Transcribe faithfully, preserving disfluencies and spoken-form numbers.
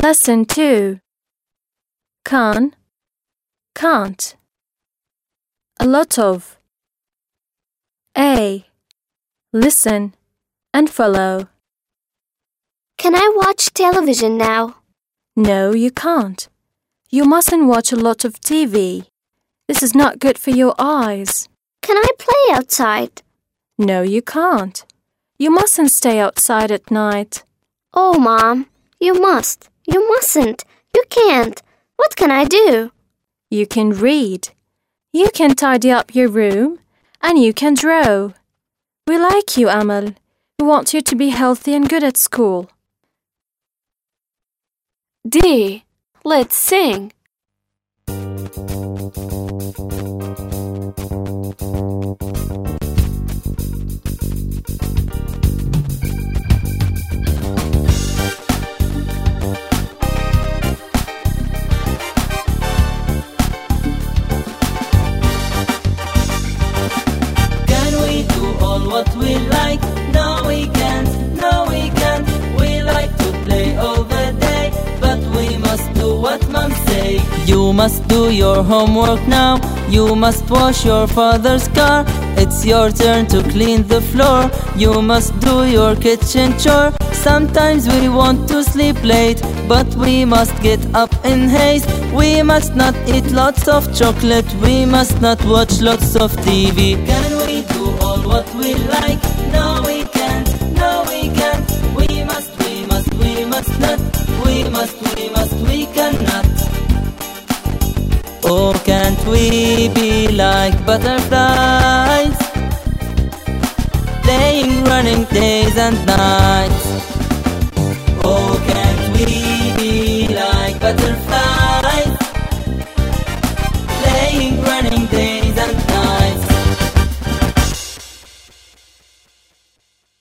Lesson two. Can, can't. A lot of. A. Listen and follow. Can I watch television now? No, you can't. You mustn't watch a lot of T V. This is not good for your eyes. Can I play outside? No, you can't. You mustn't stay outside at night. Oh, Mom, you must. You mustn't. You can't. What can I do? You can read. You can tidy up your room. And you can draw. We like you, Amal. We want you to be healthy and good at school. D. Let's sing. What we like, no we can't, no we can't. We like to play all the day, but we must do what Mom say. You must do your homework now. You must wash your father's car. It's your turn to clean the floor. You must do your kitchen chore. Sometimes we want to sleep late, but we must get up in haste. We must not eat lots of chocolate. We must not watch lots of T V. Can we do all what we like? No we can't, no we can't. We must, we must, we must not. We must, we must, we cannot. Oh, can't we be like butterflies, playing, running days and nights? Oh, can't